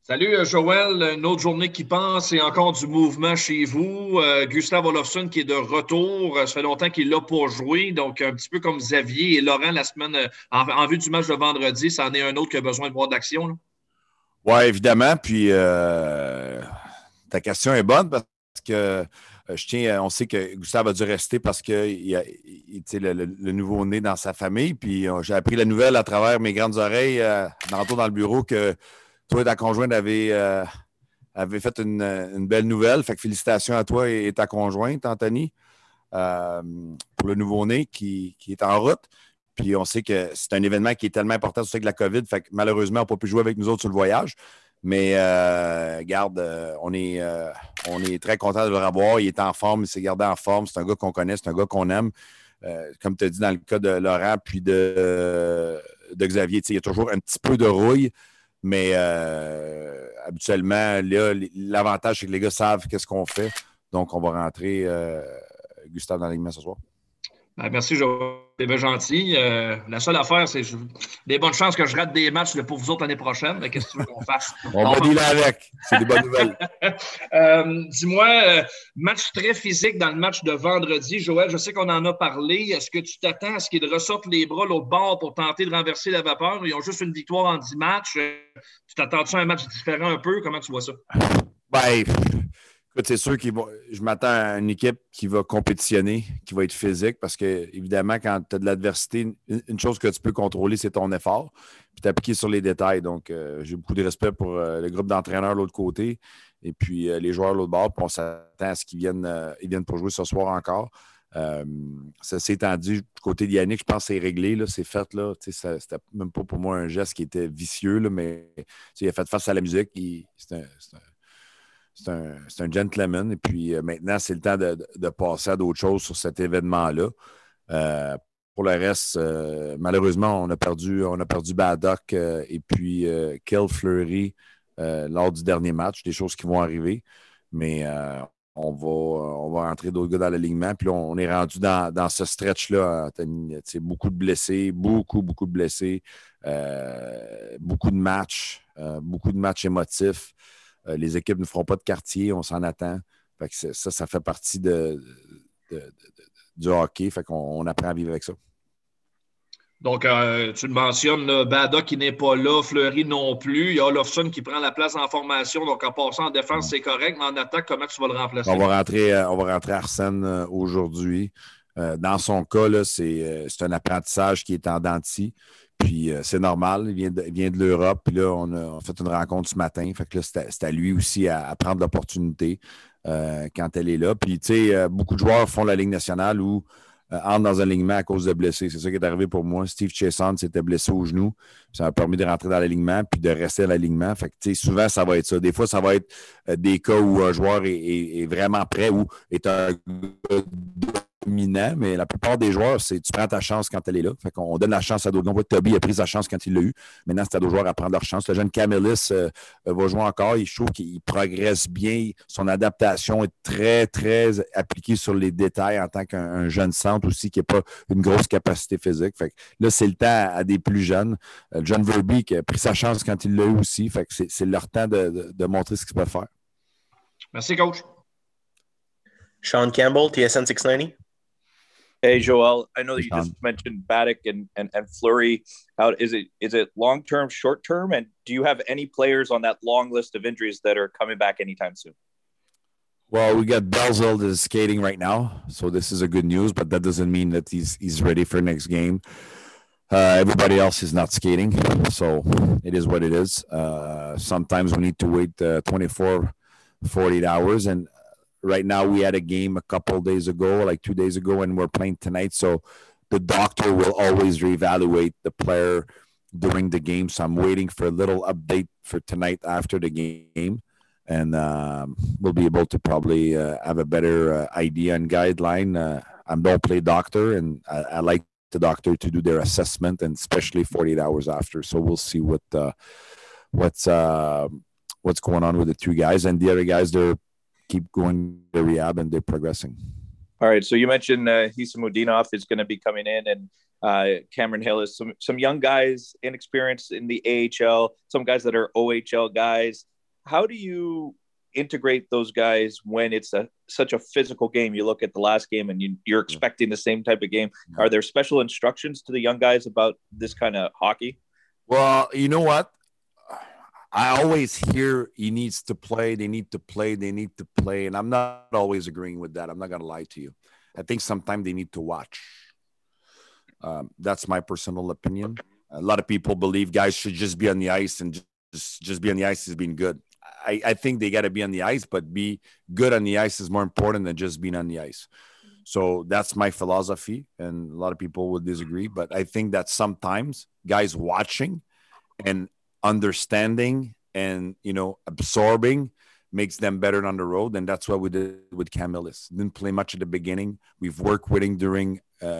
Salut Joël, une autre journée qui passe et encore du mouvement chez vous. Gustav Olofsson qui est de retour. Ça fait longtemps qu'il l'a pour jouer. Donc, un petit peu comme Xavier et Laurent la semaine en vue du match de vendredi, ça en est un autre qui a besoin de voir d'action, là. Oui, évidemment. Puis ta question est bonne parce que on sait que Gustave a dû rester parce que le nouveau-né dans sa famille. Puis j'ai appris la nouvelle à travers mes grandes oreilles tantôt dans le bureau que toi et ta conjointe avez fait une belle nouvelle. Fait que félicitations à toi et ta conjointe, Anthony, euh, pour le nouveau-né qui est en route. Puis on sait que c'est un événement qui est tellement important, c'est que la COVID, fait que malheureusement, on n'a pas pu jouer avec nous autres sur le voyage. Mais garde, on est très content de le revoir. Il est en forme, il s'est gardé en forme. C'est un gars qu'on connaît, c'est un gars qu'on aime. Comme tu as dit dans le cas de Laurent puis de Xavier, il y a toujours un petit peu de rouille, mais habituellement, là, l'avantage, c'est que les gars savent qu'est-ce qu'on fait. Donc, on va rentrer Gustave dans l'alignement ce soir. Ben, merci, Joël. C'est bien gentil. La seule affaire, c'est des bonnes chances que je rate des matchs pour vous autres l'année prochaine. Mais qu'est-ce que tu veux qu'on fasse? On va dealer avec. C'est des bonnes nouvelles. Dis-moi, match très physique dans le match de vendredi. Joël, je sais qu'on en a parlé. Est-ce que tu t'attends à ce qu'ils ressortent les bras l'autre bord pour tenter de renverser la vapeur? Ils ont juste une victoire en 10 matchs. Tu t'attends-tu à un match différent un peu? Comment tu vois ça? Ben, écoute, c'est sûr que je m'attends à une équipe qui va compétitionner, qui va être physique, parce que, évidemment, quand tu as de l'adversité, une chose que tu peux contrôler, c'est ton effort, puis t'appliquer sur les détails. Donc, j'ai beaucoup de respect pour le groupe d'entraîneurs de l'autre côté, et puis les joueurs de l'autre bord, puis on s'attend à ce ils viennent pour jouer ce soir encore. Ça étant dit, du côté de Yannick, je pense que c'est réglé, là, c'est fait. Là, c'était même pas pour moi un geste qui était vicieux, là, mais il a fait face à la musique. C'est un gentleman. Et puis maintenant, c'est le temps de passer à d'autres choses sur cet événement-là. Pour le reste, malheureusement, on a perdu Baddock et puis Kel Fleury lors du dernier match. Des choses qui vont arriver. Mais on va rentrer d'autres gars dans l'alignement. Puis là, on est rendu dans ce stretch-là. Beaucoup de blessés, beaucoup de blessés, beaucoup de matchs émotifs. Les équipes ne feront pas de quartier, on s'en attend. Fait que ça fait partie du hockey. Fait qu'on apprend à vivre avec ça. Donc, tu le mentionnes, là, Bada qui n'est pas là, Fleury non plus. Il y a Olofsson qui prend la place en formation. Donc, en passant en défense, c'est correct. Mais en attaque, comment tu vas le remplacer? On va rentrer Arsène aujourd'hui. Dans son cas, là, c'est un apprentissage qui est en dents de scie. Puis c'est normal, il vient de l'Europe. Puis là, on a fait une rencontre ce matin. Fait que là, c'est à lui aussi à prendre l'opportunité quand elle est là. Puis, tu sais, beaucoup de joueurs font la Ligue nationale ou entrent dans un alignement à cause de blessés. C'est ça qui est arrivé pour moi. Steve Chasson s'était blessé au genou. Ça m'a permis de rentrer dans l'alignement puis de rester à l'alignement. Fait que, tu sais, souvent, ça va être ça. Des fois, ça va être des cas où un joueur est vraiment prêt ou est un dominant, mais la plupart des joueurs, c'est tu prends ta chance quand elle est là. Fait qu'on donne la chance à d'autres. On voit que Toby a pris sa chance quand il l'a eu. Maintenant, c'est à d'autres joueurs à prendre leur chance. Le jeune Camillus va jouer encore. Je trouve qu'il progresse bien. Son adaptation est très, très appliquée sur les détails en tant qu'un jeune centre aussi qui n'a pas une grosse capacité physique. Fait que là, c'est le temps à des plus jeunes. John Verbeek qui a pris sa chance quand il l'a eu aussi. Fait que c'est leur temps de montrer ce qu'il peut faire. Merci, coach. Sean Campbell, TSN 690. Hey, Joel, I know that you just mentioned Baddock and Fleury out. Is it long-term, short-term? And do you have any players on that long list of injuries that are coming back anytime soon? Well, we got Belzil that is skating right now, so this is a good news, but that doesn't mean that he's ready for next game. Everybody else is not skating, so it is what it is. Sometimes we need to wait 24, 48 hours, and right now we had a game a couple of days ago, like 2 days ago, and we're playing tonight. So the doctor will always reevaluate the player during the game. So I'm waiting for a little update for tonight after the game. And we'll be able to probably have a better idea and guideline. I don't play doctor, and I like the doctor to do their assessment, and especially 48 hours after. So we'll see what's going on with the two guys. And the other guys, they're keep going to rehab and they're progressing. All right. So you mentioned Hisamudinov is going to be coming in, and Cameron Hill is some young guys, inexperienced in the AHL, some guys that are OHL guys. how do you integrate those guys when it's such a physical game? You look at the last game and you're expecting the same type of game. Are there special instructions to the young guys about this kind of hockey? Well, you know what? I always hear he needs to play. They need to play. They need to play. And I'm not always agreeing with that. I'm not going to lie to you. I think sometimes they need to watch. That's my personal opinion. A lot of people believe guys should just be on the ice, and just be on the ice is being good. I think they got to be on the ice, but be good on the ice is more important than just being on the ice. So that's my philosophy, and a lot of people would disagree. But I think that sometimes guys watching and understanding and, absorbing makes them better on the road. And that's what we did with Cam Ellis. Didn't play much at the beginning. We've worked with him during,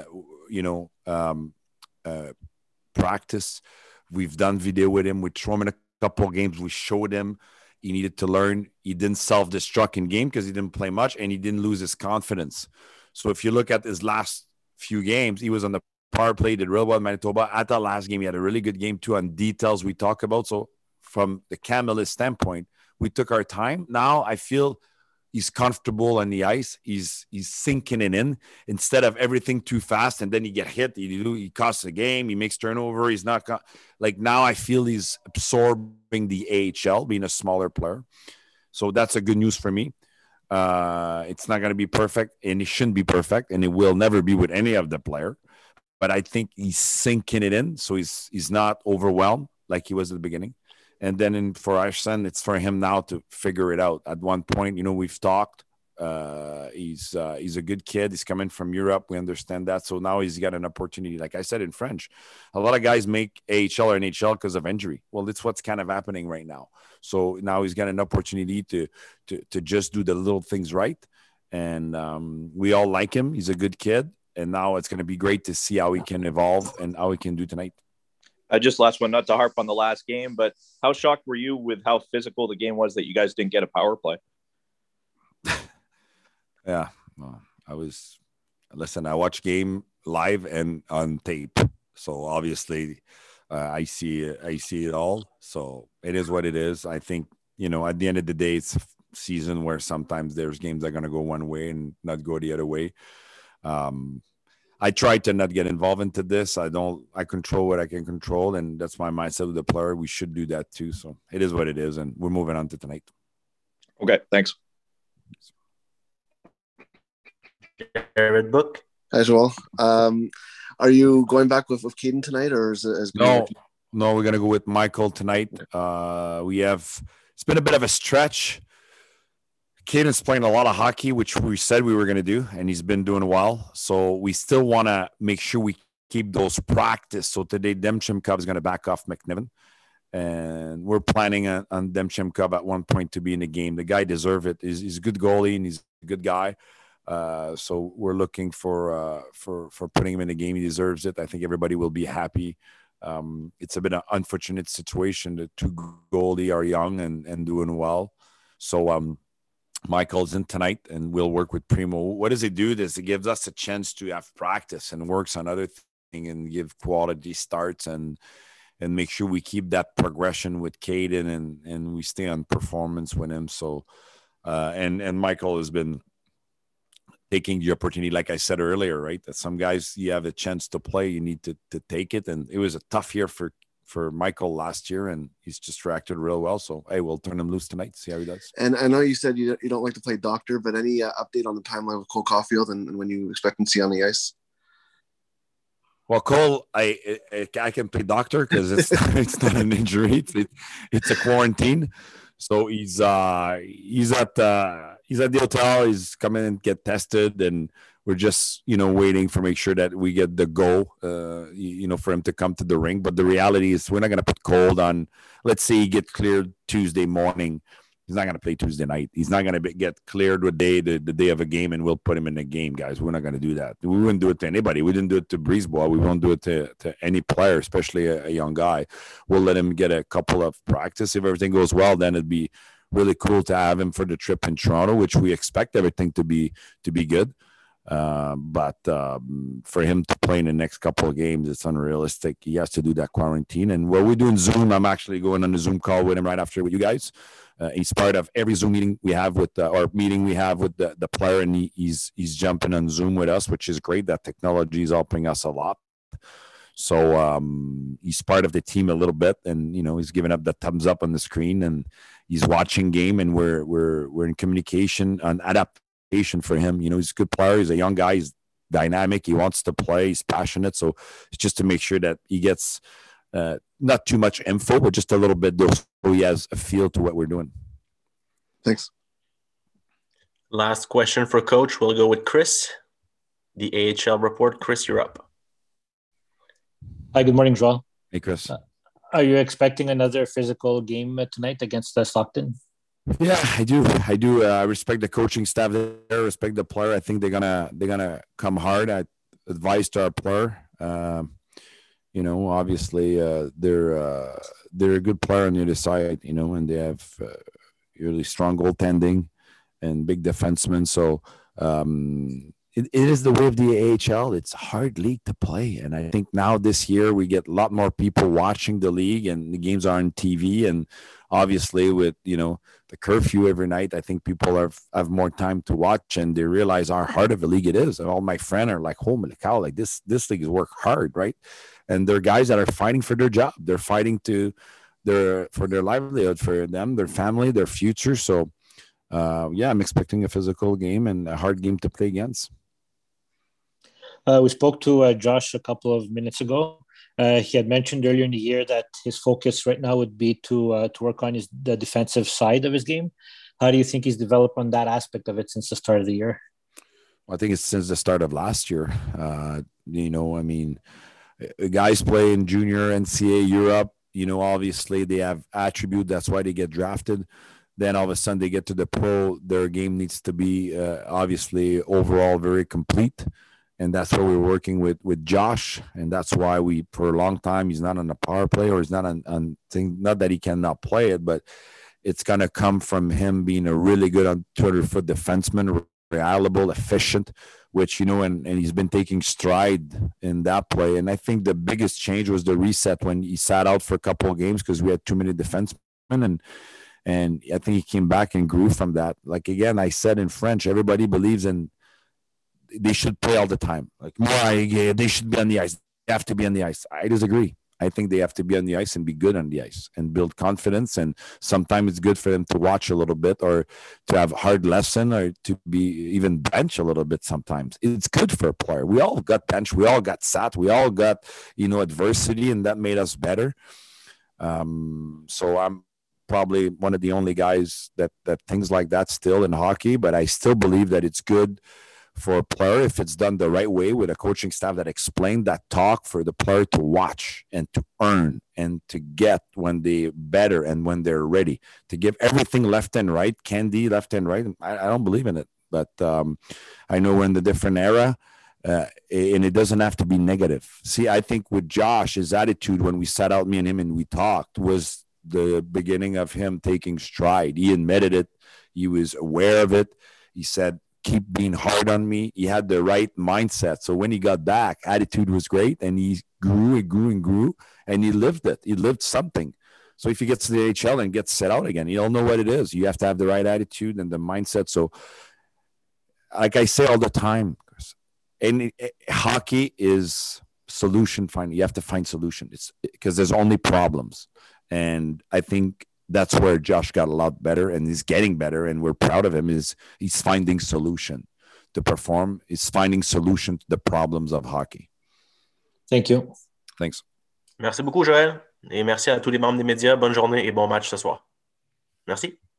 practice. We've done video with him. We threw him in a couple of games. We showed him he needed to learn. He didn't self-destruct in game because he didn't play much, and he didn't lose his confidence. So if you look at his last few games, he was on the power play, did real well in Manitoba. At the last game, he had a really good game too on details we talk about. So from the Cam Ellis standpoint, we took our time. Now I feel he's comfortable on the ice. He's sinking it in instead of everything too fast, and then he get hit. He costs the game. He makes turnover. He's not like now. I feel he's absorbing the AHL, being a smaller player. So that's a good news for me. It's not going to be perfect, and it shouldn't be perfect, and it will never be with any of the player. But I think he's sinking it in, so he's not overwhelmed like he was at the beginning. And then for our son, it's for him now to figure it out. At one point, we've talked. He's a good kid. He's coming from Europe. We understand that. So now he's got an opportunity. Like I said in French, a lot of guys make AHL or NHL because of injury. Well, that's what's kind of happening right now. So now he's got an opportunity to just do the little things right. And we all like him. He's a good kid. And now it's going to be great to see how he can evolve and how he can do tonight. Just last one, not to harp on the last game, but how shocked were you with how physical the game was that you guys didn't get a power play? Yeah, well, I watch game live and on tape. So obviously I see it all. So it is what it is. I think, at the end of the day, it's a season where sometimes there's games that are going to go one way and not go the other way. I try to not get involved into this. I control what I can control, and that's my mindset with the player. We should do that too. So it is what it is, and we're moving on to tonight. Okay, thanks. Jared Book. Hi, Joel. Are you going back with Caden tonight, or is it No, we're going to go with Michael tonight. It's been a bit of a stretch. Caden's playing a lot of hockey, which we said we were going to do, and he's been doing well. So we still want to make sure we keep those practice. So today, Demchim Cup is going to back off McNiven, and we're planning on Demchim Cup at one point to be in the game. The guy deserves it. He's a good goalie, and he's a good guy. So we're looking for putting him in the game. He deserves it. I think everybody will be happy. It's a bit of an unfortunate situation. The two goalie are young and doing well. So Michael's in tonight, and we'll work with Primo. What does it do? It gives us a chance to have practice and works on other things and give quality starts and make sure we keep that progression with Caden and we stay on performance with him. So and Michael has been taking the opportunity, like I said earlier, right? That some guys, you have a chance to play, you need to take it. And it was a tough year for Michael last year, and he's just reacted real well. So, hey, we'll turn him loose tonight, see how he does. And I know you said you don't like to play doctor, but any update on the timeline of Cole Caulfield and when you expect him to see on the ice? Well, Cole, I can play doctor because it's not an injury. It's a quarantine. So he's at the hotel. He's coming and get tested, and we're just waiting for make sure that we get the go, for him to come to the ring. But the reality is, we're not going to put Cole on. Let's say he gets cleared Tuesday morning. He's not going to play Tuesday night. He's not going to get cleared the day of a game, and we'll put him in the game, guys. We're not going to do that. We wouldn't do it to anybody. We didn't do it to Brisebois. We won't do it to any player, especially a young guy. We'll let him get a couple of practice. If everything goes well, then it'd be really cool to have him for the trip in Toronto, which we expect everything to be good. But for him to play in the next couple of games, it's unrealistic. He has to do that quarantine. And while we're doing Zoom, I'm actually going on a Zoom call with him right after with you guys. He's part of every Zoom meeting we have with the player, and he's jumping on Zoom with us, which is great. That technology is helping us a lot. So he's part of the team a little bit, and he's giving up the thumbs up on the screen, and he's watching game, and we're in communication on adaptation for him. He's a good player. He's a young guy. He's dynamic. He wants to play. He's passionate. So it's just to make sure that he gets not too much info, but just a little bit, so he has a feel to what we're doing. Thanks. Last question for Coach. We'll go with Chris. The AHL report. Chris, you're up. Hi, good morning, Joel. Hey, Chris. Are you expecting another physical game tonight against Stockton? Yeah, I do. I respect the coaching staff there. I respect the player. I think they're gonna come hard. I advise to our player. Obviously, they're a good player on the other side. And they have really strong goaltending and big defensemen. So it is the way of the AHL. It's a hard league to play. And I think now this year we get a lot more people watching the league, and the games are on TV. And obviously with, the curfew every night, I think people have more time to watch, and they realize how hard of a league it is. And all my friends are like, holy cow, like this league is work hard, right? And they're guys that are fighting for their job. They're fighting for their livelihood, for them, their family, their future. So, I'm expecting a physical game and a hard game to play against. We spoke to Josh a couple of minutes ago. He had mentioned earlier in the year that his focus right now would be to work on the defensive side of his game. How do you think he's developed on that aspect of it since the start of the year? Well, I think it's since the start of last year. Guys play in junior NCAA Europe. Obviously they have attribute. That's why they get drafted. Then all of a sudden they get to the pro. Their game needs to be obviously overall very complete. And that's what we're working with Josh. And that's why for a long time, he's not on the power play, or he's not on thing. Not that he cannot play it, but it's going to come from him being a really good on 200-foot defenseman, reliable, efficient, which, and he's been taking stride in that play. And I think the biggest change was the reset when he sat out for a couple of games because we had too many defensemen. And I think he came back and grew from that. Like, again, I said in French, everybody believes they should play all the time. Like, they should be on the ice. They have to be on the ice. I disagree. I think they have to be on the ice and be good on the ice and build confidence. And sometimes it's good for them to watch a little bit, or to have a hard lesson, or to be even bench a little bit. Sometimes it's good for a player. We all got bench. We all got sat. We all got, adversity, and that made us better. So I'm probably one of the only guys that things like that still in hockey, but I still believe that it's good for a player if it's done the right way, with a coaching staff that explained that talk, for the player to watch and to earn and to get when they're better and when they're ready, to give everything left and right, candy left and right. I don't believe in it, but I know we're in the different era, and it doesn't have to be negative. See, I think with Josh, his attitude when we sat out, me and him, and we talked, was the beginning of him taking stride. He admitted it. He was aware of it. He said, keep being hard on me. He had the right mindset. So when he got back, attitude was great, and he grew and grew and grew, and he lived it. He lived something. So if he gets to the AHL and gets set out again, he'll know what it is. You have to have the right attitude and the mindset. So like I say all the time, hockey is solution finding. You have to find solution. It's because there's only problems. And I think that's where Josh got a lot better, and he's getting better, and we're proud of him. He's finding solution to perform. He's finding solution to the problems of hockey. Thank you. Thanks. Merci beaucoup, Joël. Et merci à tous les membres des médias. Bonne journée et bon match ce soir. Merci.